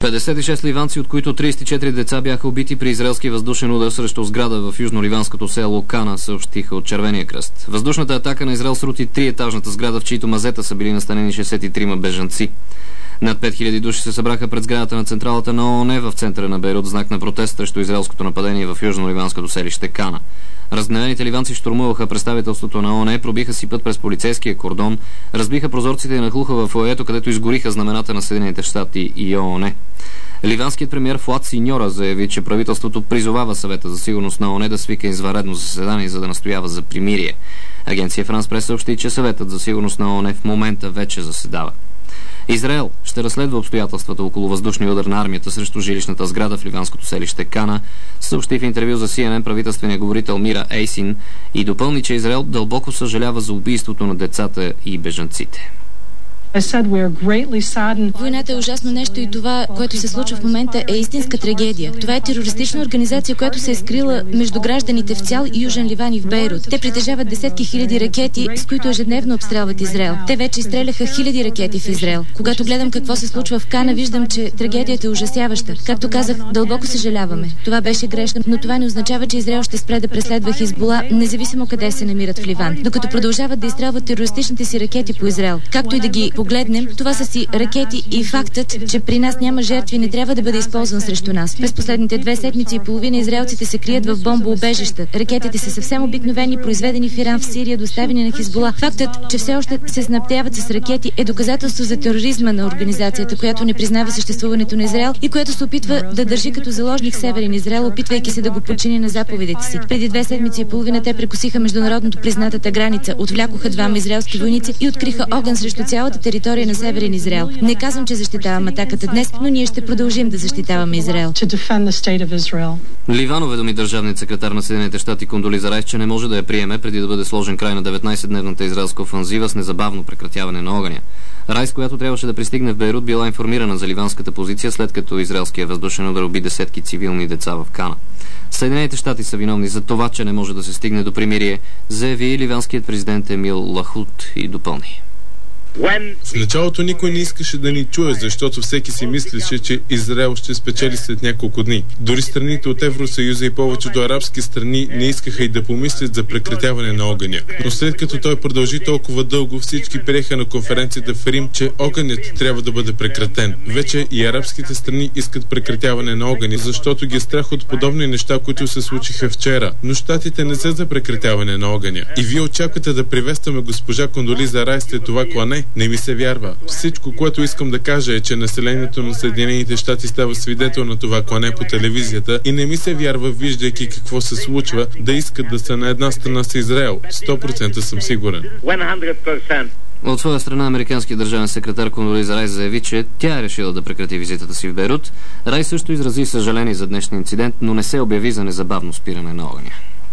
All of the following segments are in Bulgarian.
56 ливанци, от които 34 деца бяха убити при израелски въздушен удар срещу сграда в южно-ливанското село Кана, съобщиха от Червения кръст. Въздушната атака на Израел срути триетажната сграда, в чието мазета са били настанени 63 бежанци. Над 5000 души се събраха пред сградата на централата на ООН в центъра на Бейрут в знак на протест срещу израелското нападение в южно-ливанското селище Кана. Разгневените ливанци щурмуваха представителството на ООН, пробиха си път през полицейския кордон, разбиха прозорците и нахлуха в фоайето, където изгориха знамената на Съединените щати и ООН. Ливанският премиер Фуад Синьора заяви, че правителството призовава Съвета за сигурност на ООН да свика извънредно заседание, за да настоява за примирие. Агенция Франс Прес съобщи, че Съветът за сигурност на ООН в момента вече заседава. Израел ще разследва обстоятелствата около въздушния удар на армията срещу жилищната сграда в ливанското селище Кана, съобщи в интервю за CNN правителствения говорител Мира Ейсин и допълни, че Израел дълбоко съжалява за убийството на децата и бежанците. Войната е ужасно нещо и това, което се случва в момента, е истинска трагедия. Това е терористична организация, която се е скрила между гражданите в цял Южен Ливан и в Бейрут. Те притежават десетки хиляди ракети, с които ежедневно обстрелват Израел. Те вече изстреляха хиляди ракети в Израел. Когато гледам какво се случва в Кана, виждам, че трагедията е ужасяваща. Както казах, дълбоко съжаляваме. Това беше грешно, но това не означава, че Израел ще спре да преследва Хизбула, независимо къде се намират в Ливан. Докато продължават да изстрелват терористичните си ракети по Израел. Както и да ги погледнем, това са си ракети и фактът, че при нас няма жертви, не трябва да бъде използван срещу нас. През последните 2 седмици и половина израелците се крият в бомбоубежища. Ракетите са съвсем обикновени, произведени в Иран, в Сирия, доставени на Хизбула. Фактът, че все още се снабдяват с ракети, е доказателство за тероризма на организацията, която не признава съществуването на Израел и която се опитва да държи като заложник Северен Израел, опитвайки се да го подчини на заповедите си. Преди 2 седмици и половина те прекосиха международното признатата граница, отвлякоха 2 израелски войници и откриха огън срещу цялата територия на Северен Израел. Не казвам, че защитавам атаката днес, но ние ще продължим да защитаваме Израел. Ливан уведоми държавният секретар на Съединените щати Кондолиза Райс, че не може да я приеме преди да бъде сложен край на 19-дневната израелска офанзива с незабавно прекратяване на огъня. Райс, която трябваше да пристигне в Бейрут, била информирана за ливанската позиция, след като израелския въздушен удар уби десетки цивилни деца в Кана. Съединените щати са виновни за това, че не може да се стигне до примирие, заяви ливанският президент Емил Лахут и допълни. В началото никой не искаше да ни чуе, защото всеки си мислеше, че Израел ще спечели след няколко дни. Дори страните от Евросъюза и повечето арабски страни не искаха и да помислят за прекратяване на огъня. Но след като той продължи толкова дълго, всички приеха на конференцията в Рим, че огънят трябва да бъде прекратен. Вече и арабските страни искат прекратяване на огъня, защото ги е страх от подобни неща, които се случиха вчера. Но щатите не са за прекратяване на огъня. И вие очаквате да приветстваме госпожа Кондолиза Райс след това клане? Не ми се вярва. Всичко, което искам да кажа, е, че населението на Съединените щати става свидетел на това клане по телевизията и не ми се вярва, виждайки какво се случва, да искат да са на една страна с Израел. 100% съм сигурен. 100%. От своя страна, американският държавен секретар Кондолиза Райс заяви, че тя е решила да прекрати визитата си в Бейрут. Райс също изрази съжаление за днешния инцидент, но не се обяви за незабавно спиране на огъня.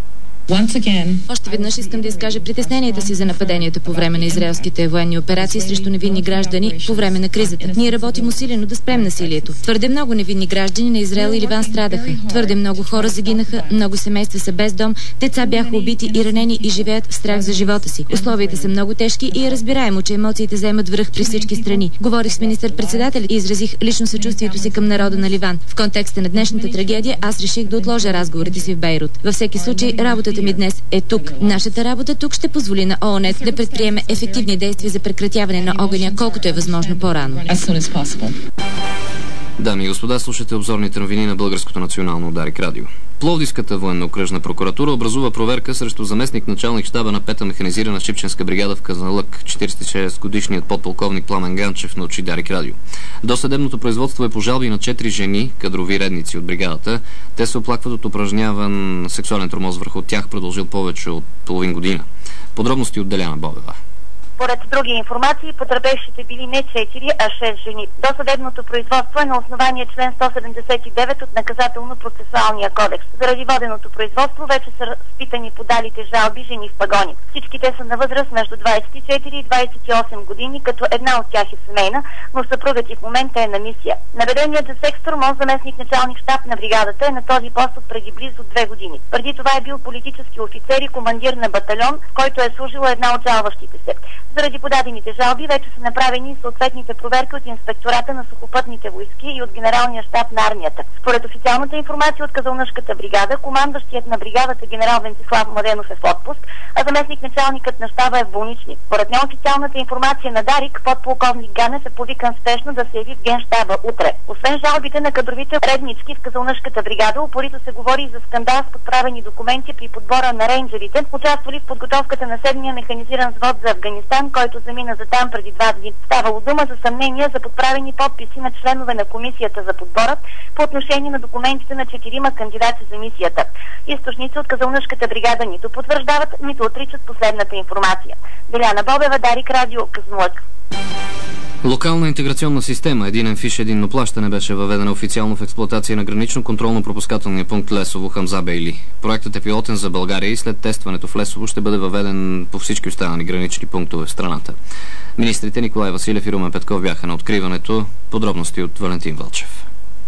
Още веднъж искам да изкажа притесненията си за нападенията по време на израелските военни операции срещу невинни граждани по време на кризата. Ние работим усилено да спрем насилието. Твърде много невинни граждани на Израел и Ливан страдаха. Твърде много хора загинаха, много семейства са без дом, деца бяха убити и ранени и живеят в страх за живота си. Условията са много тежки и е разбираемо, че емоциите вземат връх при всички страни. Говорих с министър-председателя и изразих лично съчувствието си към народа на Ливан. В контекста на днешната трагедия аз реших да отложа разговорите си в Бейрут. Във всеки случай, работата ми днес е тук. Нашата работа тук ще позволи на ООН да предприеме ефективни действия за прекратяване на огъня, колкото е възможно по-рано. Дами и господа, слушате обзорните новини на Българското национално Дарик радио. Пловдивската военно-окръжна прокуратура образува проверка срещу заместник-началник щаба на 5-та механизирана шипченска бригада в Казанлък. 46-годишният подполковник Пламен Ганчев научи Дарик радио. Досъдебното производство е по жалби на 4 жени, кадрови редници от бригадата. Те се оплакват от упражняван сексуален тормоз върху тях, продължил повече от половин година. Подробности от Деляна Бобева. Според други информации, потърпевшите били не 4, а 6 жени. Досъдебното производство е на основание член 179 от Наказателно-процесуалния кодекс. Заради воденото производство вече са разпитани подалите жалби жени в пагони. Всички те са на възраст между 24 и 28 години, като една от тях е семейна, но съпругът и в момента е на мисия. Наведеният за секс тормоз заместник началник щаб на бригадата е на този пост от преди близо 2 години. Преди това е бил политически офицер и командир на батальон, в който е служила една от жалващите се. Заради подадените жалби вече са направени съответните проверки от Инспектората на сухопътните войски и от Генералния щаб на армията. Според официалната информация от Казанлъшката бригада, командващият на бригадата генерал Вентислав Младенов е в отпуск, а заместник-началникът на щаба е в болнични. Според неофициалната информация на Дарик, подполковник Ганев е повикан спешно да се яви в генщаба утре. Освен жалбите на кадровите реднички в Казанлъшката бригада, упорито се говори и за скандал с подправени документи при подбора на рейнджерите, участвали в подготовката на 7-я механизиран взвод за Афганистан, който замина за там преди 2 дни. Ставало дума за съмнения за подправени подписи на членове на комисията за подбора по отношение на документите на 4 кандидати за мисията. Източници от Казанлъшката бригада нито потвърждават, нито отричат последната информация. Деляна Бобева, Дарик радио, Казанлък. Локална интеграционна система единен фиш, единно плащане беше въведена официално в експлоатация на гранично-контролно-пропускателния пункт Лесово Хамза Бейли. Проектът е пилотен за България и след тестването в Лесово ще бъде въведен по всички останали гранични пунктове в страната. Министрите Николай Василев и Румен Петков бяха на откриването. Подробности от Валентин Вълчев.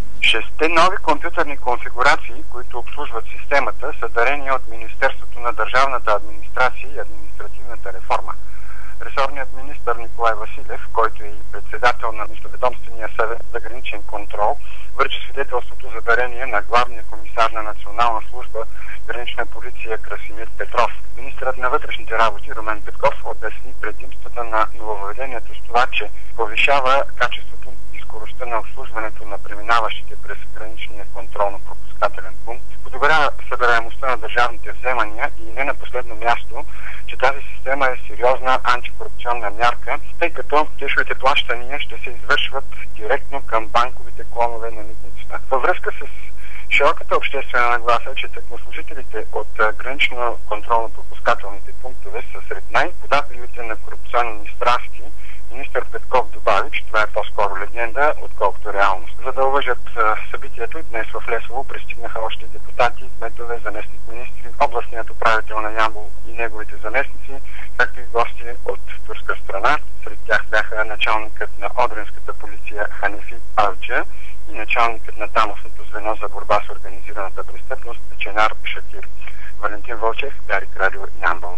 6 нови компютърни конфигурации, които обслужват системата, са дарени от Министерството на държавната администрация и административната реформа. Ресорният министър Николай Василев, който е и председател на Междуведомствения съвет за граничен контрол, връчи свидетелството за дарение на главния комисар на Национална служба гранична полиция Красимир Петров. Министърът на вътрешните работи Румен Петков обясни предимствата на нововведението с това, че повишава качеството и скоростта на обслужването на преминаващите през граничния контролно-пропускателен пункт, подобрява събираемостта на държавните вземания и не на последно място, че тази система е сериозна антикорупционна мярка, тъй като кешовите плащания ще се извършват директно към банковите клонове на митницата. Във връзка с широката обществена нагласа, че служителите от гранично-контролно-пропускателните пунктове са сред най-податливите на корупционни страсти, министър Петков добави, че това е по-скоро легенда, отколкото реалност. За да уважат събитието, днес в Лесово пристигнаха още депутати, кметове, заместник-министри, областният управител на Ямбол и неговите заместници, както и гости от турска страна. Сред тях бяха началникът на Одринската полиция Ханефи Авджа и началникът на тамошното звено за борба с организираната престъпност Ченар Шакир. Валентин Вълчев, Дарик радио, Ямбол.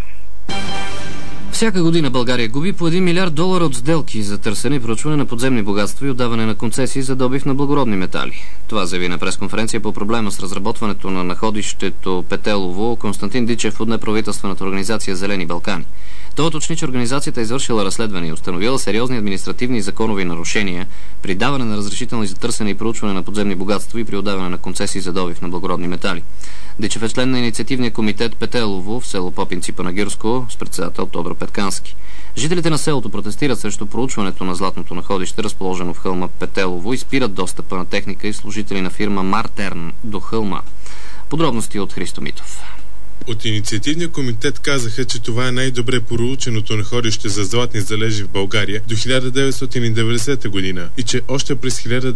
Всяка година България губи по $1 милиард от сделки за търсене и проучване на подземни богатства и отдаване на концесии за добив на благородни метали. Това заяви на пресконференция по проблема с разработването на находището Петелово Константин Дичев от неправителствената организация Зелени Балкани. Той уточни, че организацията е извършила разследване и установила сериозни административни и законови нарушения при даване на разрешителни за търсене и проучване на подземни богатства и при отдаване на концесии за добив на благородни метали. Дичев е член на инициативния комитет Петелово в село Попинци Панагюрско с председател Тодор Петкански. Жителите на селото протестират срещу проучването на златното находище, разположено в хълма Петелово, и спират достъпа на техника и служители на фирма Мартерн до хълма. Подробности от Христо Митов. От инициативния комитет казаха, че това е най-добре проученото находище за златни залежи в България до 1990 година и че още през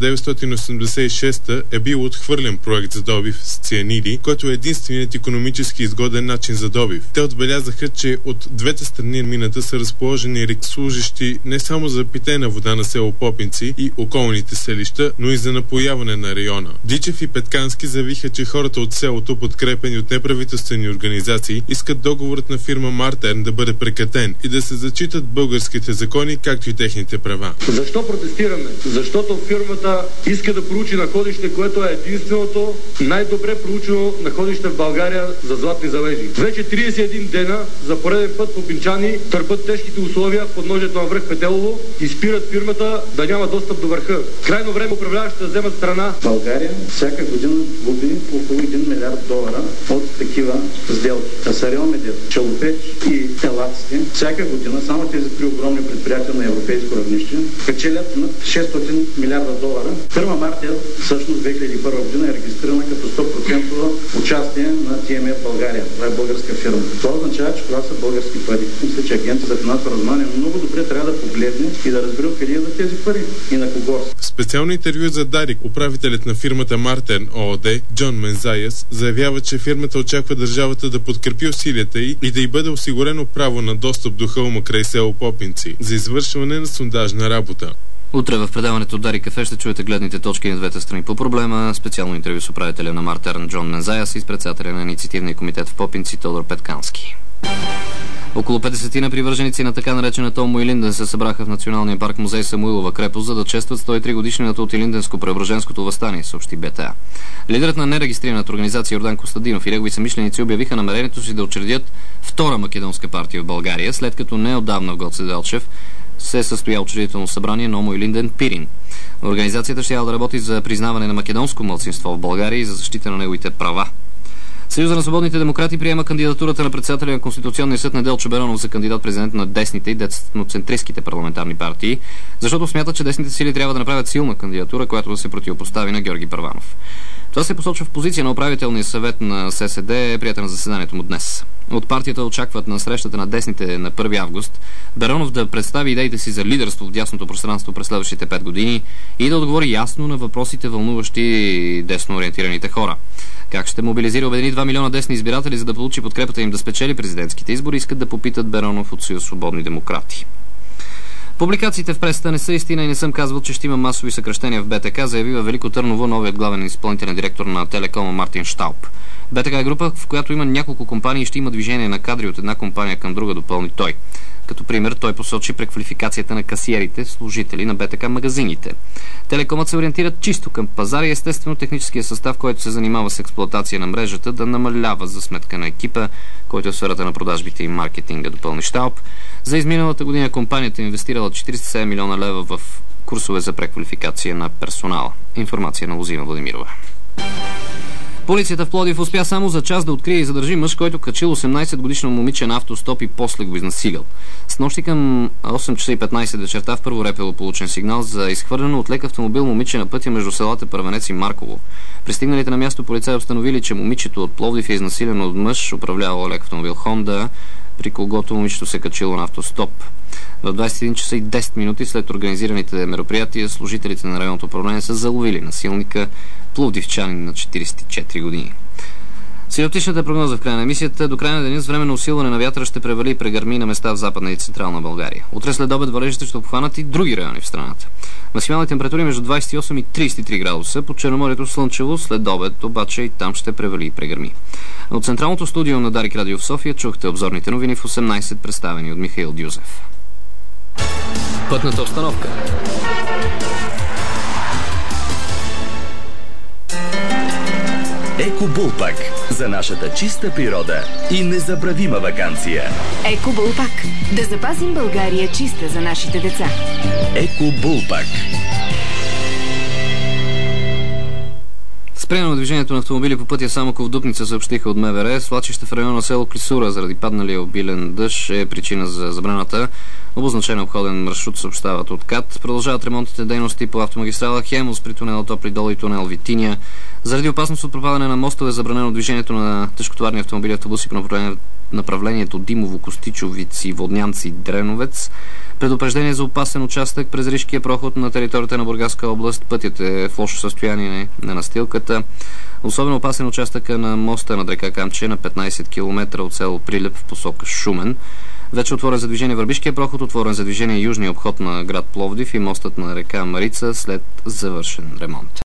1986 е бил отхвърлен проект за добив с цианиди, който е единственият икономически изгоден начин за добив. Те отбелязаха, че от двете страни на мината са разположени реки, служещи не само за питейна вода на село Попинци и околните селища, но и за напояване на района. Дичев и Петкански заявиха, че хората от селото, подкрепени от неправителствени организации, искат договорът на фирма Мартерн да бъде прекратен и да се зачитат българските закони, както и техните права. Защо протестираме? Защото фирмата иска да проучи находище, което е единственото най-добре проучено находище в България за златни залежи. Вече 31 дена за пореден път попинчани търпят тежките условия в подножието на връх Петелово и спират фирмата да няма достъп до върха. Крайно време управляващите да вземат страна. България всяка година губи по около $1 милиард от такива сделки. Асариомедия, Челопеч и Елаците всяка година, само тези три огромни предприятия на европейско равнище, печелят над $600 милиарда. Фирма Мартел всъщност 2001 година е регистрирана като 100% участие на TMF в България. Това е българска фирма. Това означава, че това са български пари. Мисля, че Агенцията за финансово разузнаване много добре трябва да погледне и да разбере къде идват тези пари и на кого. В специално интервю за Дарик, управителят на фирмата Мартерн ООД Джон Мензайас заявява, че фирмата очаква държавата да подкрепи усилията й и да й бъде осигурено право на достъп до хълма край село Попинци за извършване на сондажна работа. Утре в предаването Дарик кафе ще чуете гледните точки на двете страни по проблема. Специално интервю с управителя на Мартерн Джон Мензайас и с председателя на инициативния комитет в Попинци Тодор Петкански. Около 50 привърженици на така наречената Омоилинден се събраха в Националния парк музей Самуилова крепост, за да честват 103 годишнината от Илинденско-Преображенското въстание, съобщи БТА. Лидерът на нерегистрираната организация Йордан Костадинов и негови съмишленици обявиха намерението си да учредят втора македонска партия в България, след като неотдавна в Гоце Делчев се състоя учредително събрание на Омоилинден Пирин. Организацията ще да работи за признаване на македонско малцинство в България и за защита на неговите права. Съюза на свободните демократи приема кандидатурата на председателя на Конституционния съд Неделчо Беронов за кандидат-президент на десните и десноцентристските парламентарни партии, защото смятат, че десните сили трябва да направят силна кандидатура, която да се противопостави на Георги Първанов. Това се посочва в позиция на управителния съвет на ССД, приета на заседанието му днес. От партията очакват на срещата на десните на 1 август Беронов да представи идеите си за лидерство в дясното пространство през следващите 5 години и да отговори ясно на въпросите, вълнуващи десно ориентираните хора. Как ще мобилизира обедини 2 милиона десни избиратели, за да получи подкрепата им да спечели президентските избори, искат да попитат Беронов от Съюз свободни демократи. Публикациите в пресата не са истина и не съм казвал, че ще има масови съкращения в БТК, заяви във Велико Търново новият главен изпълнителен директор на Телекома Мартин Шталп. БТК е група, в която има няколко компании и ще има движение на кадри от една компания към друга, допълни той. Като пример той посочи преквалификацията на касиерите, служители на БТК магазините. Телекомът се ориентират чисто към пазара и естествено техническия състав, който се занимава с експлоатация на мрежата, да намалява за сметка на екипа, който е в сферата на продажбите и маркетинга, допълни Шталп. За изминалата година компанията е инвестирала 47 милиона лева в курсове за преквалификация на персонала. Информация на Лозина Владимирова. Полицията в Пловдив успя само за час да открие и задържи мъж, който качил 18-годишно момиче на автостоп и после го изнасилил. Снощи към 8 часа и 15 вечерта в Първорепело получен сигнал за изхвърлено от лек автомобил момиче на пътя между селата Първенец и Марково. Пристигналите на място полицаи установили, че момичето от Пловдив е изнасилено от мъж, управлявал лек автомобил Honda, при когото момичето се качило на автостоп. В 21 часа и 10 минути след организираните мероприятия, служителите на районното управление са заловили насилника, пловдивчанин на 44 години. Синоптичната прогноза в края на емисията: до края на деня с временно усилване на вятъра ще превали и прегърми на места в Западна и Централна България. Утре след обед валежите ще обхванат и други райони в страната. Максимални температури между 28 и 33 градуса, по Черноморието слънчево, след обед обаче и там ще превали и прегърми. От централното студио на Дарик Радио в София чухте обзорните новини в 18, представени от Михаил Дюзев. Пътната обстановка. Екобулпак за нашата чиста природа и незабравима ваканция. Екобулпак. Да запазим България чиста за нашите деца. Екобулпак. Спряно на движението на автомобили по пътя Самоков-Дупница, съобщиха от МВР. Свлачище в района село Клисура заради падналия обилен дъжд е причина за забраната. Обозначен обходен маршрут, съобщават от КАТ. Продължават ремонтните дейности по автомагистрала Хемус при тунела Топли дол и тунел Витиня. Заради опасност от пропадане на мостове, забранено движението на тежкотоварни автомобили и автобуси по направлението Димово-Костичовици, Воднянци, Дреновец. Предупреждение за опасен участък през Ришкия проход на територията на Бургаска област. Пътят е в лошо състояние на настилката. Особено опасен участъка на моста над река Камче на 15 км от село Прилеп в посока Шумен. Вече отворен за движение Върбишкия проход, отворен за движение южния обход на град Пловдив и мостът на река Марица след завършен ремонт.